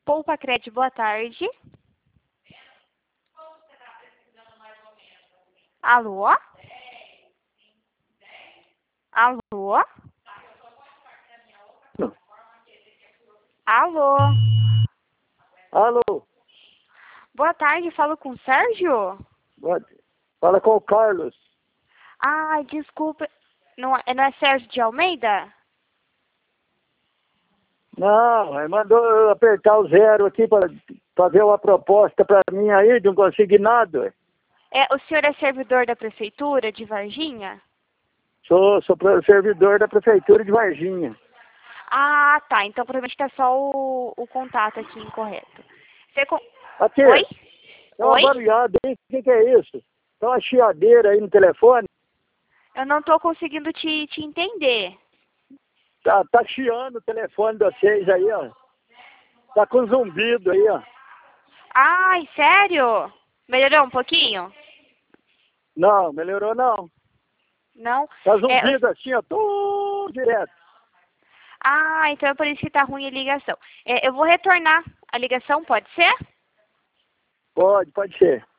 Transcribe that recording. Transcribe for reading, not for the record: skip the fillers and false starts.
Poupa Crédito, boa tarde. Alô? Alô? Alô? Alô, Boa tarde, falo com o Sérgio? fala com o Carlos. Ai, desculpa, não é Sérgio de Almeida? Não, ele mandou eu apertar o 0 aqui para fazer uma proposta para mim aí de um consignado. O senhor é servidor da Prefeitura de Varginha? Sou servidor da Prefeitura de Varginha. Ah, tá, então provavelmente tá só o contato aqui incorreto. Aqui, Oi? tem uma Oi? barulhada aí, o que é isso? Tem uma chiadeira aí no telefone. Eu não tô conseguindo te entender. Tá chiando o telefone de vocês aí, ó. Tá com zumbido aí, ó. Ai, sério? Melhorou um pouquinho? Não, melhorou não. Não? Tá zumbido assim, ó, tudo direto. Ah, então é por isso que tá ruim a ligação. Eu vou retornar a ligação, pode ser? Pode ser.